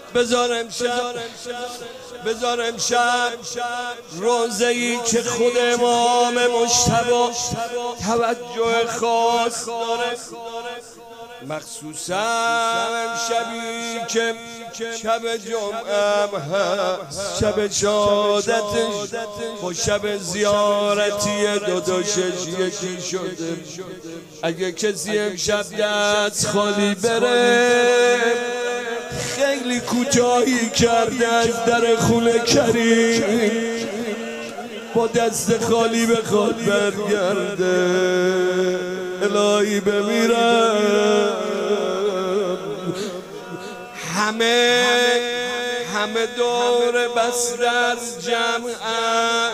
بذار امشب روزه‌ای که خود امام مجتبی توجه خاص داره، مخصوصا امشبی که شب جمعه هست، شب شهادتش با شب زیارتی داداشش یکی شده. اگه کسی امشب دست خالی بره، خیلی کوتاهی کرده از در خونه کریم، با دست خالی بخواد برگرده. الهی بمیرم، همه دور بسته از جمعن،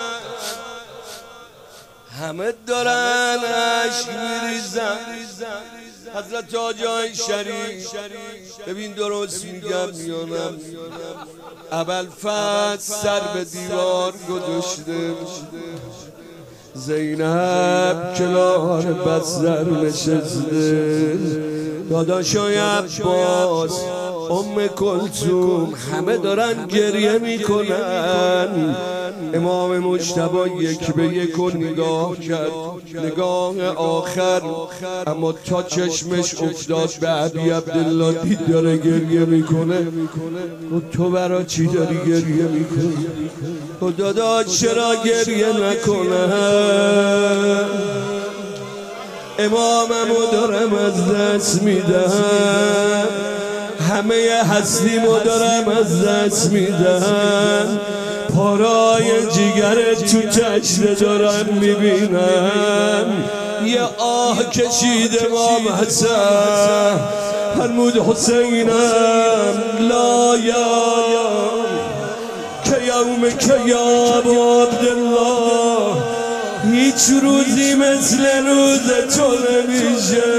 همه دارن عشق میریزن. حضرت آجای شریف ببین درست میگم میانم، ابوالفتح سر به دیوار گذاشته، زینب کنار بستر نشسته، داداشای عباس، ام کلثوم، همه دارن گریه میکنن. امام مجتبی یک به یک نگاه کرد، نگاه آخر، اما تا چشمش افتاد به ابی عبدالله، دید داره گریه میکنه. تو برا چی داری گریه میکنی؟ داداش چرا گریه نکنه؟ اماممو دارم از دست میدم، همه هستیمو دارم از دست میدم، پارای جیگر تو تشنه دارم میبینم. یه آه کشید امام حسن، فرمود حسینم لا یوم که یوم که یا ابا عبدالله، هیچ روزی مثل روز تو نمیشه.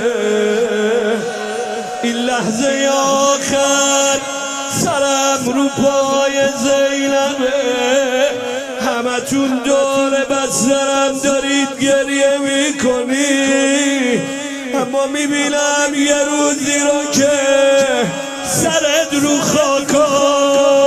این لحظه آخر سرم رو پای زینبه، همتون دور بسترم دارید گریه میکنی، اما میبینم یه روزی رو که سرت رو خاکا،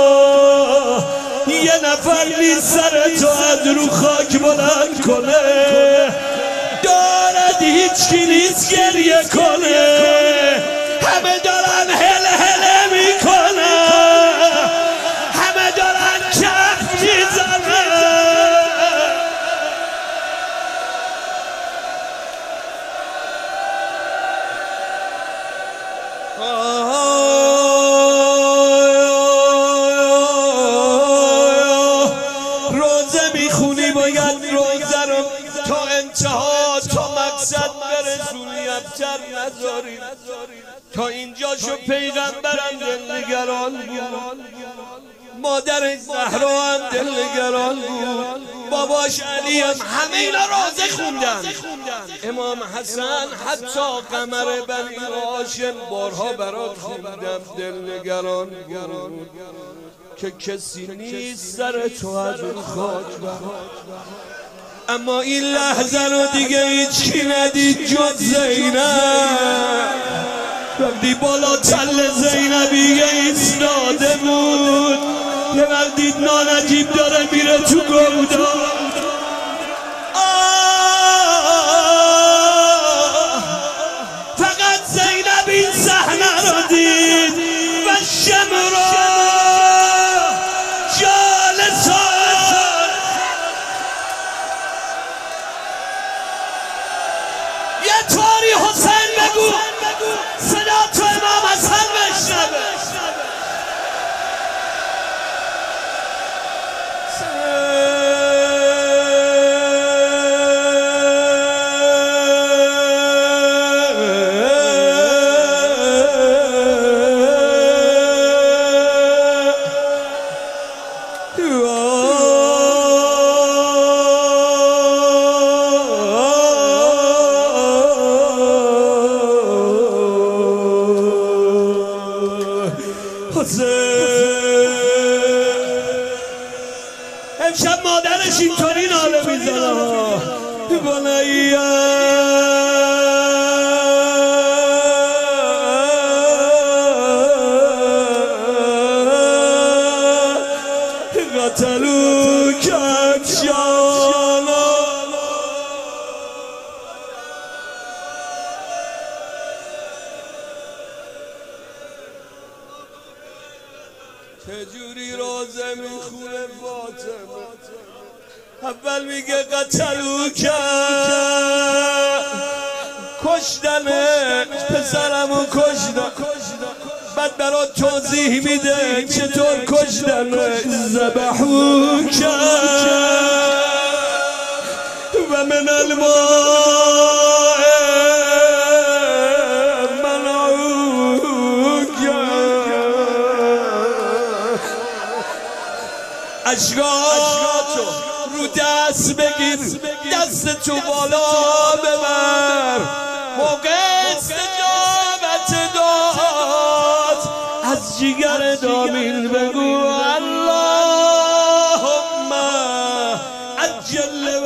یه نفر نیست سرتو از رو خاک بلند کنه، دارد هیچکی نیست گریه کنه، همه دارن هل هله میکنن، همه دارن کف میزنن. روزه میخونی باید روزه رو تا انتها، تا مقصد برسونی، ابتر نذاری. تا اینجا شو پیغمبرم دلنگران بود، مادر زهرا هم دلنگران بود، باباش علی هم، همه اینا روزه خوندن. امام حسن حتی قمر بنی هاشم بارها برات خوندم، دلنگران بود که کسی نیست سر تو از اون خاک برات. اما این لحظه رو دیگه هیچ کی ندید جز زینب. وقتی بالا تل زینبیه ایستاده بود، یه وقت دید نانجیب داره میره تو گودا، فقط زینب این صحنه رو دید و شمرا جالسان. یه طوری حسین بگو صدا تو امام حسن بشنوه. امشب مادرش اینطوری ناله میزنه، چجوری روزه میخونه فاطمه اول میگه قتلو کرد کشتنه پسرمو کشتن بعد برات توضیح میده چطور کشتنه ذبحو کرد و من الماء منعو کرد اشکاتو رو دست بگیر دست تو بالا ببر موقع استجابت داد از جیگر دامین بگو اللهم عجل